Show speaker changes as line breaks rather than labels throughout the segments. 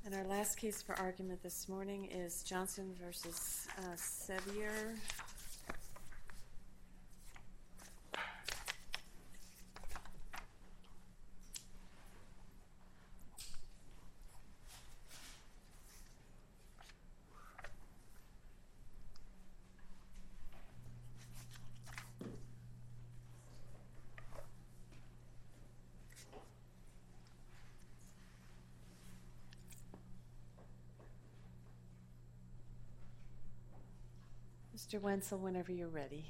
And our last case for argument this morning is Johnson v. Sevier. Mr. Wenzel, whenever you're ready.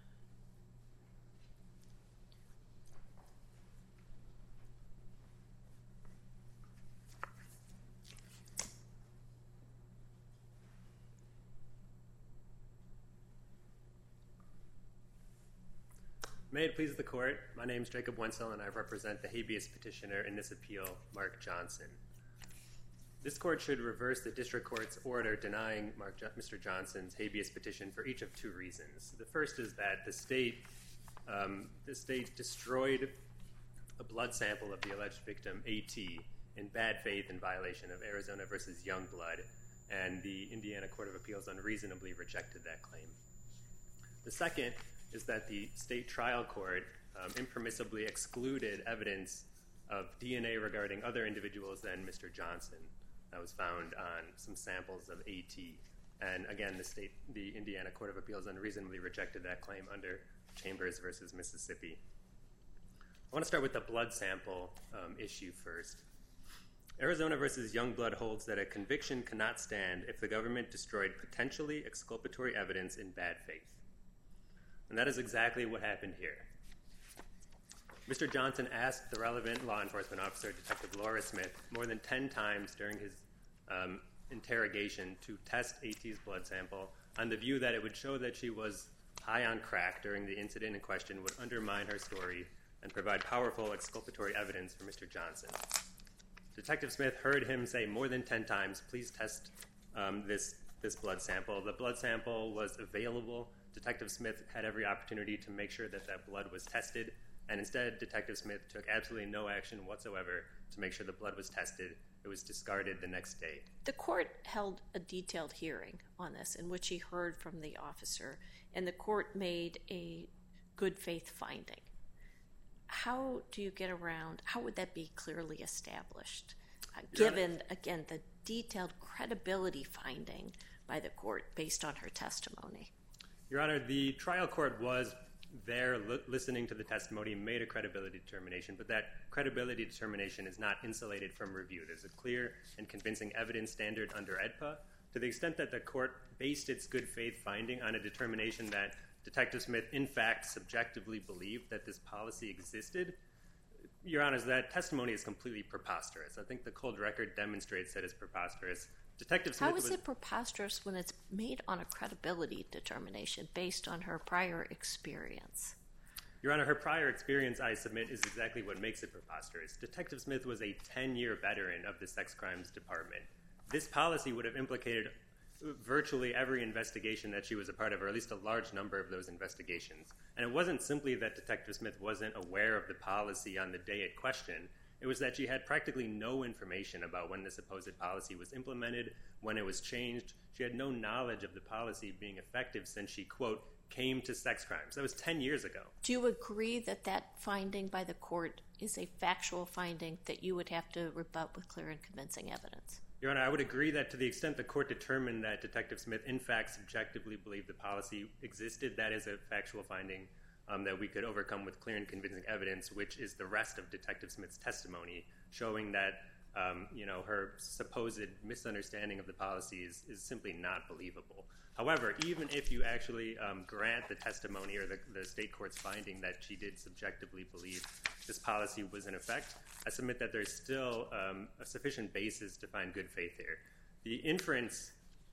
May it please the Court, my name is Jacob Wenzel and I represent the habeas petitioner in this appeal, Mark Johnson. This Court should reverse the District Court's order denying Mr. Johnson's habeas petition for each of two reasons. The first is that the state destroyed a blood sample of the alleged victim, A.T., in bad faith in violation of Arizona v. Youngblood, and the Indiana Court of Appeals unreasonably rejected that claim. The second is that the state trial court impermissibly excluded evidence of DNA regarding other individuals than Mr. Johnson that was found on some samples of A.T. And again, the Indiana Court of Appeals unreasonably rejected that claim under Chambers v. Mississippi. I want to start with the blood sample issue first. Arizona v. Youngblood holds that a conviction cannot stand if the government destroyed potentially exculpatory evidence in bad faith. And that is exactly what happened here. Mr. Johnson asked the relevant law enforcement officer, Detective Laura Smith, more than 10 times during his interrogation to test A.T.'s blood sample on the view that it would show that she was high on crack during the incident in question, would undermine her story, and provide powerful exculpatory evidence for Mr. Johnson. Detective Smith heard him say more than 10 times, please test this blood sample. The blood sample was available. Detective Smith had every opportunity to make sure that that blood was tested, and instead Detective Smith took absolutely no action whatsoever to make sure the blood was tested. It was discarded the next day.
The court held a detailed hearing on this in which he heard from the officer, and the court made a good faith finding. How do you get around, how would that be clearly established, given, again, the detailed credibility finding by the court based on her testimony?
Your Honor, the trial court was there listening to the testimony, made a credibility determination, but that credibility determination is not insulated from review. There's a clear and convincing evidence standard under AEDPA. To the extent that the court based its good faith finding on a determination that Detective Smith in fact subjectively believed that this policy existed, Your Honor, that testimony is completely preposterous. I think the cold record demonstrates that it's preposterous. Detective Smith
How is it preposterous when it's made on a credibility determination based on her prior experience?
Your Honor, her prior experience, I submit, is exactly what makes it preposterous. Detective Smith was a 10-year veteran of the sex crimes department. This policy would have implicated virtually every investigation that she was a part of, or at least a large number of those investigations. And it wasn't simply that Detective Smith wasn't aware of the policy on the day it questioned. It was that she had practically no information about when the supposed policy was implemented, when it was changed. She had no knowledge of the policy being effective since she, quote, came to sex crimes. That was 10 years ago.
Do you agree that that finding by the court is a factual finding that you would have to rebut with clear and convincing evidence?
Your Honor, I would agree that to the extent the court determined that Detective Smith in fact subjectively believed the policy existed, that is a factual finding that we could overcome with clear and convincing evidence, which is the rest of Detective Smith's testimony, showing that her supposed misunderstanding of the policy is simply not believable. However, even if you actually grant the testimony or the state court's finding that she did subjectively believe this policy was in effect, I submit that there's still a sufficient basis to find good faith here. The inference,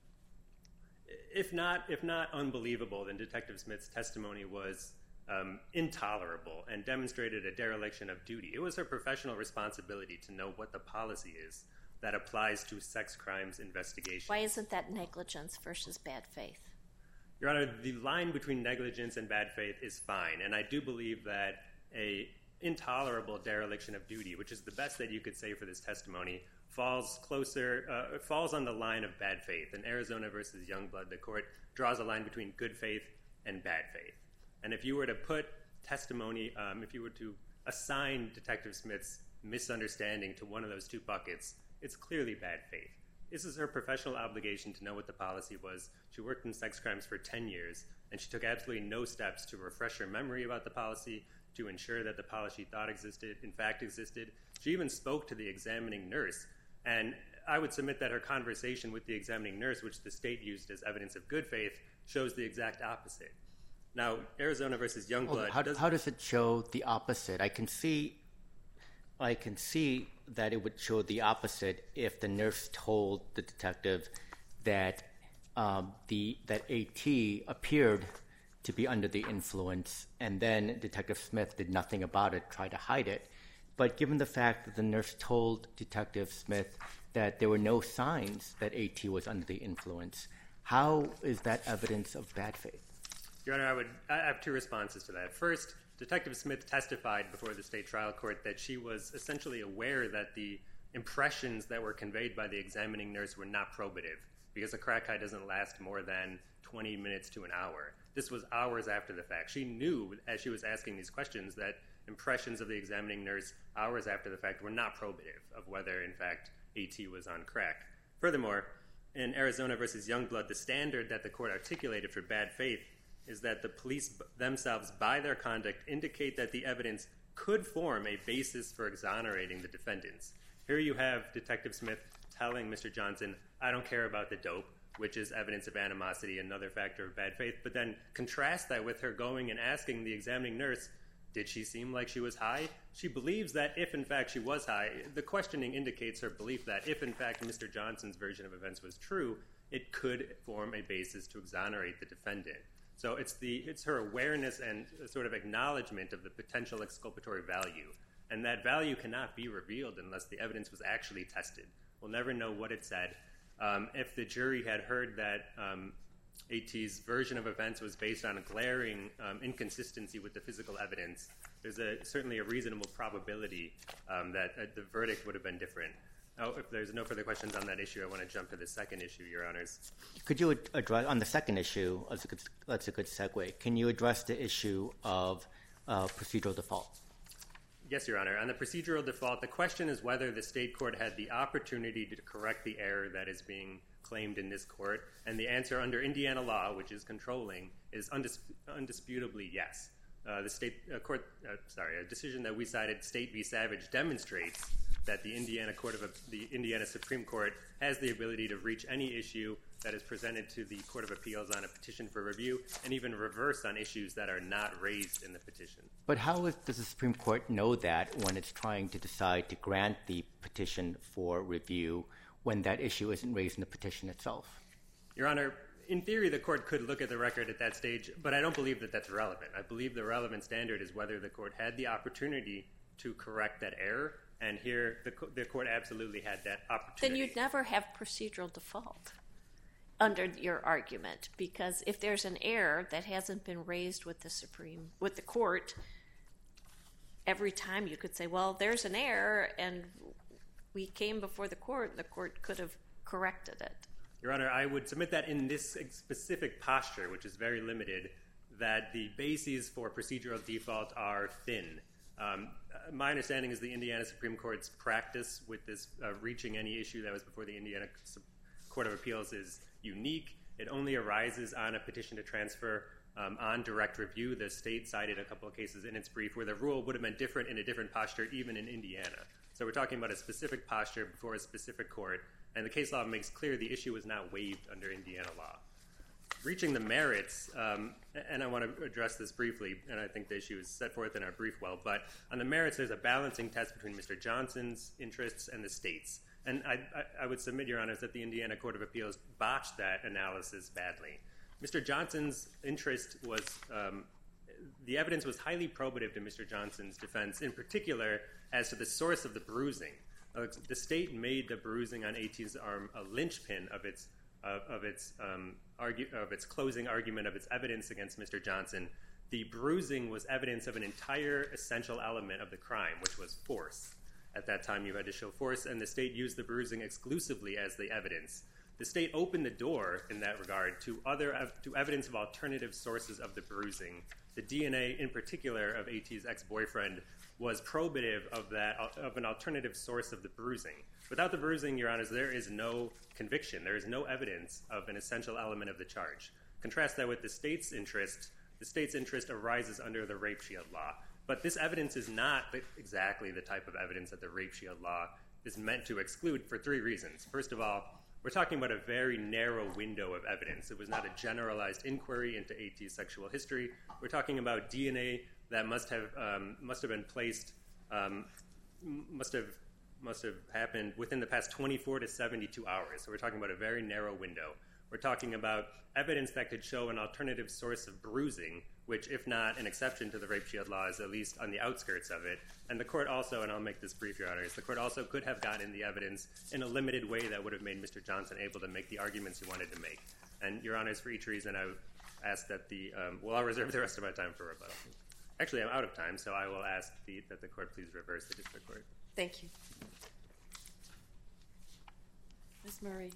if not unbelievable, then Detective Smith's testimony was intolerable and demonstrated a dereliction of duty. It was her professional responsibility to know what the policy is that applies to sex crimes investigation.
Why isn't that negligence versus bad faith? Your
Honor, the line between negligence and bad faith is fine, and I do believe that intolerable dereliction of duty, which is the best that you could say for this testimony, falls on the line of bad faith. In Arizona versus Youngblood, the court draws a line between good faith and bad faith. And if you were to put testimony, if you were to assign Detective Smith's misunderstanding to one of those two buckets, it's clearly bad faith. This is her professional obligation to know what the policy was. She worked in sex crimes for 10 years, and she took absolutely no steps to refresh her memory about the policy, to ensure that the policy she thought existed, in fact existed. She even spoke to the examining nurse, and I would submit that her conversation with the examining nurse, which the state used as evidence of good faith, shows the exact opposite. Now, Arizona versus Youngblood...
How does it show the opposite? I can see that it would show the opposite if the nurse told the detective that that AT appeared to be under the influence, and then Detective Smith did nothing about it, tried to hide it. But given the fact that the nurse told Detective Smith that there were no signs that AT was under the influence, how is that evidence of bad faith?
Your Honor, I have two responses to that. First, Detective Smith testified before the state trial court that she was essentially aware that the impressions that were conveyed by the examining nurse were not probative, because a crack high doesn't last more than 20 minutes to an hour. This was hours after the fact. She knew, as she was asking these questions, that impressions of the examining nurse hours after the fact were not probative of whether, in fact, AT was on crack. Furthermore, in Arizona versus Youngblood, the standard that the court articulated for bad faith is that the police themselves, by their conduct, indicate that the evidence could form a basis for exonerating the defendants. Here you have Detective Smith telling Mr. Johnson, I don't care about the dope, which is evidence of animosity, another factor of bad faith, but then contrast that with her going and asking the examining nurse, did she seem like she was high? She believes that if, in fact, she was high, the questioning indicates her belief that if, in fact, Mr. Johnson's version of events was true, it could form a basis to exonerate the defendant. So it's her awareness and sort of acknowledgement of the potential exculpatory value, and that value cannot be revealed unless the evidence was actually tested. We'll never know what it said. If the jury had heard that AT's version of events was based on a glaring inconsistency with the physical evidence, there's certainly a reasonable probability that the verdict would have been different. Now, if there's no further questions on that issue, I want to jump to the second issue, Your Honors.
Could you address, on the second issue, that's a good segue, can you address the issue of procedural default?
Yes, Your Honor. On the procedural default, the question is whether the state court had the opportunity to correct the error that is being claimed in this court, and the answer under Indiana law, which is controlling, is undisputably yes. The state court, a decision that we cited, State v. Savage, demonstrates that the Indiana Supreme Court has the ability to reach any issue that is presented to the Court of Appeals on a petition for review, and even reverse on issues that are not raised in the petition.
But how does the Supreme Court know that when it's trying to decide to grant the petition for review when that issue isn't raised in the petition itself?
Your Honor, in theory, the court could look at the record at that stage, but I don't believe that that's relevant. I believe the relevant standard is whether the court had the opportunity to correct that error, and here the court absolutely had that opportunity.
Then you'd never have procedural default under your argument, because if there's an error that hasn't been raised with the court, every time you could say, well, there's an error, and we came before the court could have corrected it.
Your Honor, I would submit that in this specific posture, which is very limited, that the bases for procedural default are thin. My understanding is the Indiana Supreme Court's practice with this reaching any issue that was before the Indiana Court of Appeals is unique. It only arises on a petition to transfer on direct review. The state cited a couple of cases in its brief where the rule would have been different in a different posture, even in Indiana. So we're talking about a specific posture before a specific court, and the case law makes clear the issue was not waived under Indiana law. Reaching the merits, and I want to address this briefly, and I think the issue is set forth in our brief well, but on the merits, there's a balancing test between Mr. Johnson's interests and the state's. And I would submit, Your Honors, that the Indiana Court of Appeals botched that analysis badly. Mr. Johnson's interest was, the evidence was highly probative to Mr. Johnson's defense, in particular as to the source of the bruising. The state made the bruising on AT's arm a linchpin of its closing argument, of its evidence against Mr. Johnson. The bruising was evidence of an entire essential element of the crime, which was force. At that time, you had to show force, and the state used the bruising exclusively as the evidence. The state opened the door in that regard to evidence of alternative sources of the bruising. The DNA, in particular, of A.T.'s ex-boyfriend was probative of an alternative source of the bruising. Without the bruising, Your Honors, there is no conviction. There is no evidence of an essential element of the charge. Contrast that with the state's interest. The state's interest arises under the rape shield law. But this evidence is not exactly the type of evidence that the rape shield law is meant to exclude for three reasons. First of all, we're talking about a very narrow window of evidence. It was not a generalized inquiry into A.T.'s sexual history. We're talking about DNA that must have been placed, must have happened within the past 24 to 72 hours. So we're talking about a very narrow window. We're talking about evidence that could show an alternative source of bruising, which, if not an exception to the rape shield law, is at least on the outskirts of it. And the court also, and I'll make this brief, Your Honors, the court also could have gotten the evidence in a limited way that would have made Mr. Johnson able to make the arguments he wanted to make. And, Your Honors, for each reason, I would ask that I'll reserve the rest of my time for rebuttal. Actually, I'm out of time, so I will ask that the court please reverse the district court.
Thank you. Ms. Murray.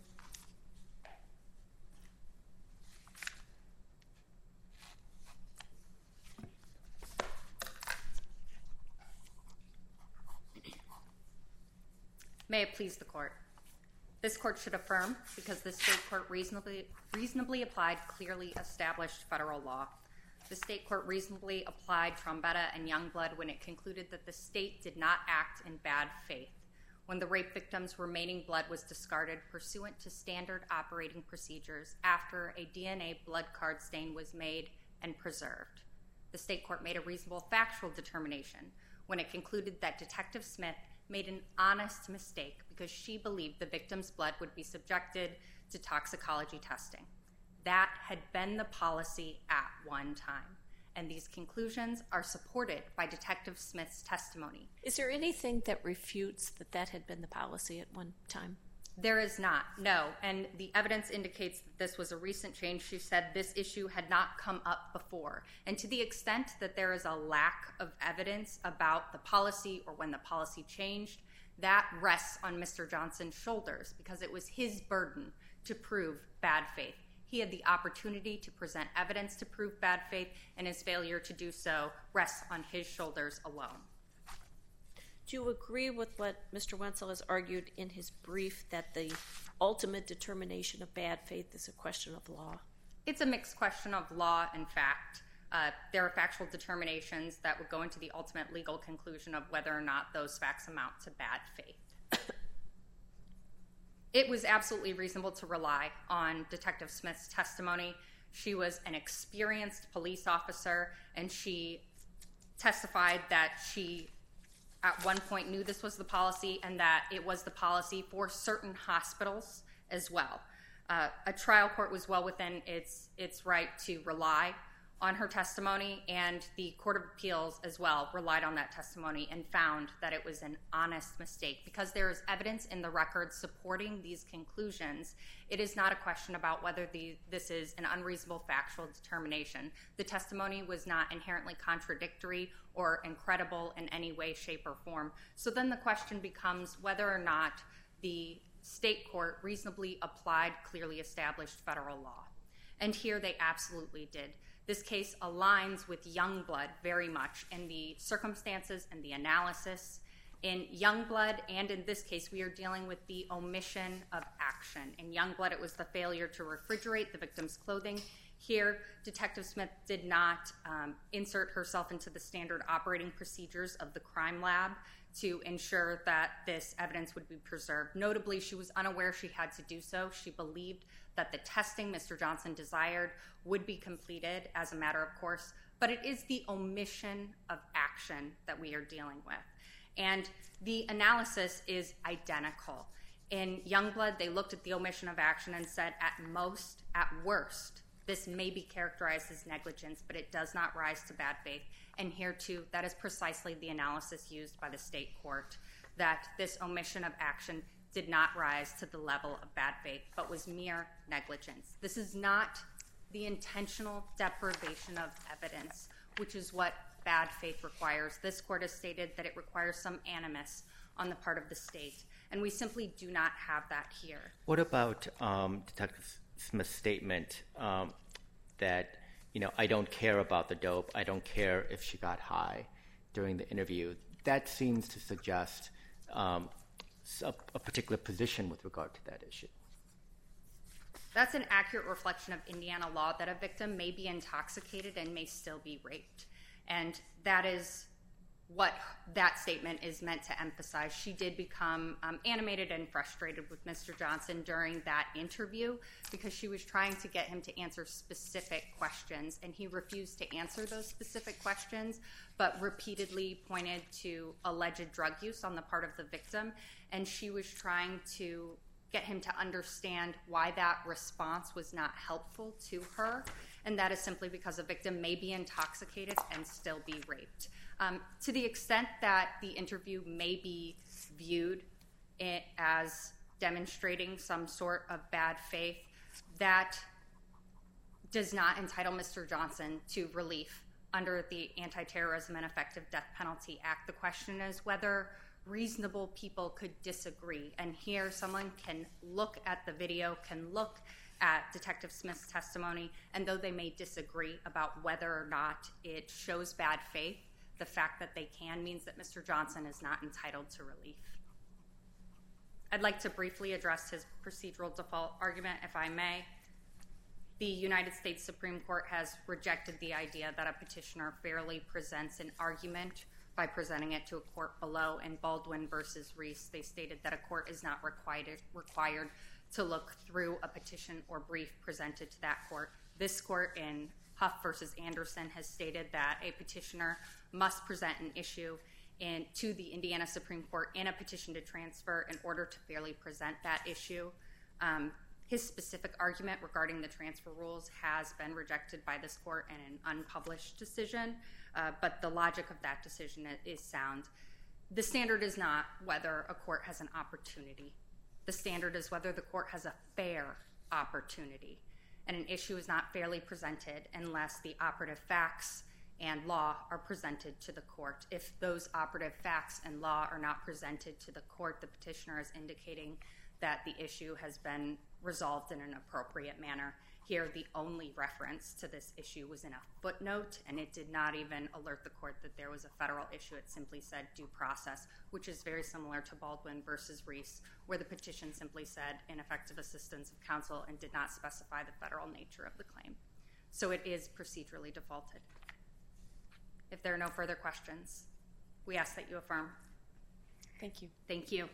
May it please the court. This court should affirm because the state court reasonably applied clearly established federal law. The state court reasonably applied Trombetta and Youngblood when it concluded that the state did not act in bad faith when the rape victim's remaining blood was discarded pursuant to standard operating procedures after a DNA blood card stain was made and preserved. The state court made a reasonable factual determination when it concluded that Detective Smith made an honest mistake because she believed the victim's blood would be subjected to toxicology testing. That had been the policy at one time, and these conclusions are supported by Detective Smith's testimony.
Is there anything that refutes that had been the policy at one time?
There is not, no, and the evidence indicates that this was a recent change. She said this issue had not come up before, and to the extent that there is a lack of evidence about the policy or when the policy changed, that rests on Mr. Johnson's shoulders because it was his burden to prove bad faith. He had the opportunity to present evidence to prove bad faith, and his failure to do so rests on his shoulders alone.
Do you agree with what Mr. Wenzel has argued in his brief that the ultimate determination of bad faith is a question of law?
It's a mixed question of law and fact. There are factual determinations that would go into the ultimate legal conclusion of whether or not those facts amount to bad faith. It was absolutely reasonable to rely on Detective Smith's testimony. She was an experienced police officer, and she testified that she at one point knew this was the policy and that it was the policy for certain hospitals as well. A trial court was well within its right to rely on her testimony, and the Court of Appeals as well relied on that testimony and found that it was an honest mistake. Because there is evidence in the record supporting these conclusions, it is not a question about whether this is an unreasonable factual determination. The testimony was not inherently contradictory or incredible in any way, shape, or form. So then the question becomes whether or not the state court reasonably applied clearly established federal law. And here they absolutely did. This case aligns with Youngblood very much in the circumstances and the analysis. In Youngblood, and in this case, we are dealing with the omission of action. In Youngblood, it was the failure to refrigerate the victim's clothing. Here, Detective Smith did not insert herself into the standard operating procedures of the crime lab to ensure that this evidence would be preserved. Notably, she was unaware she had to do so. She believed that the testing Mr. Johnson desired would be completed as a matter of course, but it is the omission of action that we are dealing with. And the analysis is identical. In Youngblood, they looked at the omission of action and said, at most, at worst, this may be characterized as negligence, but it does not rise to bad faith. And here, too, that is precisely the analysis used by the state court, that this omission of action did not rise to the level of bad faith, but was mere negligence. This is not the intentional deprivation of evidence which is what bad faith requires. This court has stated that it requires some animus on the part of the state, and we simply do not have that here.
What about Detective Smith's statement that, I don't care about the dope, I don't care if she got high during the interview? That seems to suggest a particular position with regard to that issue.
That's an accurate reflection of Indiana law, that a victim may be intoxicated and may still be raped. And that is what that statement is meant to emphasize. She did become animated and frustrated with Mr. Johnson during that interview because she was trying to get him to answer specific questions, and he refused to answer those specific questions, but repeatedly pointed to alleged drug use on the part of the victim, and she was trying to get him to understand why that response was not helpful to her, and that is simply because a victim may be intoxicated and still be raped. To the extent that the interview may be viewed as demonstrating some sort of bad faith, that does not entitle Mr. Johnson to relief under the Anti-Terrorism and Effective Death Penalty Act. The question is whether reasonable people could disagree. And here someone can look at the video, can look at Detective Smith's testimony, and though they may disagree about whether or not it shows bad faith, the fact that they can means that Mr. Johnson is not entitled to relief. I'd like to briefly address his procedural default argument, if I may. The United States Supreme Court has rejected the idea that a petitioner fairly presents an argument by presenting it to a court below. In Baldwin v. Reese, they stated that a court is not required to look through a petition or brief presented to that court. This court in Huff v. Anderson has stated that a petitioner must present an issue to the Indiana Supreme Court in a petition to transfer in order to fairly present that issue. His specific argument regarding the transfer rules has been rejected by this court in an unpublished decision, but the logic of that decision is sound. The standard is not whether a court has an opportunity. The standard is whether the court has a fair opportunity, and an issue is not fairly presented unless the operative facts and law are presented to the court. If those operative facts and law are not presented to the court, the petitioner is indicating that the issue has been resolved in an appropriate manner. Here, the only reference to this issue was in a footnote, and it did not even alert the court that there was a federal issue. It simply said due process, which is very similar to Baldwin v. Reese, where the petition simply said ineffective assistance of counsel and did not specify the federal nature of the claim. So it is procedurally defaulted. If there are no further questions, we ask that you affirm.
Thank you.
Thank you.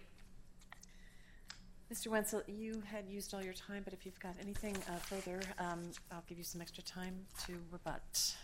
Mr. Wenzel, you had used all your time, but if you've got anything further, I'll give you some extra time to rebut.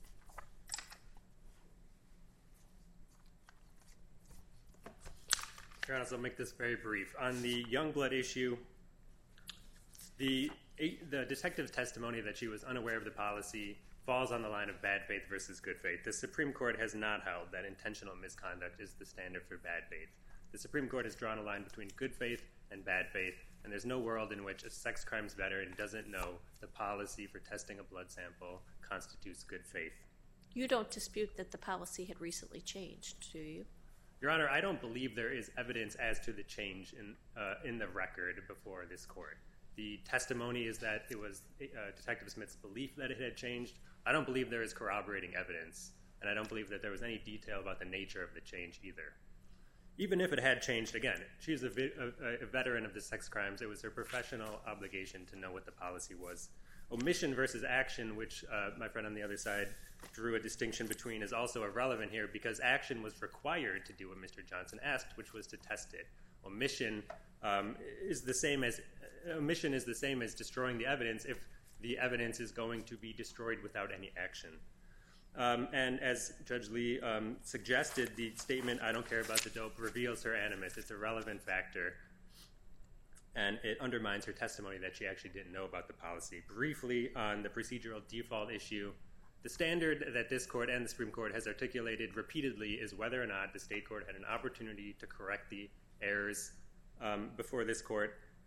Your Honor, I'll make this very brief. On the Youngblood issue, the detective's testimony that she was unaware of the policy falls on the line of bad faith versus good faith. The Supreme Court has not held that intentional misconduct is the standard for bad faith. The Supreme Court has drawn a line between good faith and bad faith, and there's no world in which a sex crimes veteran doesn't know the policy for testing a blood sample constitutes good faith.
You don't dispute that the policy had recently changed, do you?
Your Honor, I don't believe there is evidence as to the change in the record before this court. The testimony is that it was Detective Smith's belief that it had changed. I don't believe there is corroborating evidence, and I don't believe that there was any detail about the nature of the change either. Even if it had changed, again, she's a veteran of the sex crimes. It was her professional obligation to know what the policy was. Omission versus action, which my friend on the other side drew a distinction between, is also irrelevant here because action was required to do what Mr. Johnson asked, which was to test it. Omission is the same as destroying the evidence if the evidence is going to be destroyed without any action. And as Judge Lee suggested, the statement, "I don't care about the dope," reveals her animus. It's a relevant factor, and it undermines her testimony that she actually didn't know about the policy. Briefly, on the procedural default issue, the standard that this court and the Supreme Court has articulated repeatedly is whether or not the state court had an opportunity to correct the errors before this court,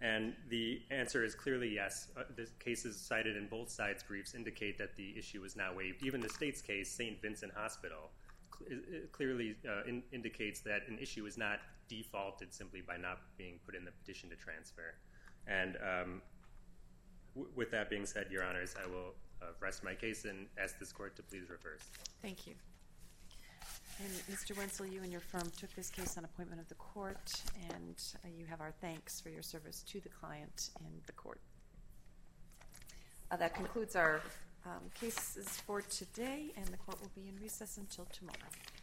And the answer is clearly yes. The cases cited in both sides' briefs indicate that the issue is not waived. Even the state's case, St. Vincent Hospital, clearly indicates that an issue is not defaulted simply by not being put in the petition to transfer. And with that being said, Your Honors, I will rest my case and ask this court to please reverse.
Thank you. And Mr. Wenzel, you and your firm took this case on appointment of the court, and you have our thanks for your service to the client and the court. That concludes our cases for today, and the court will be in recess until tomorrow.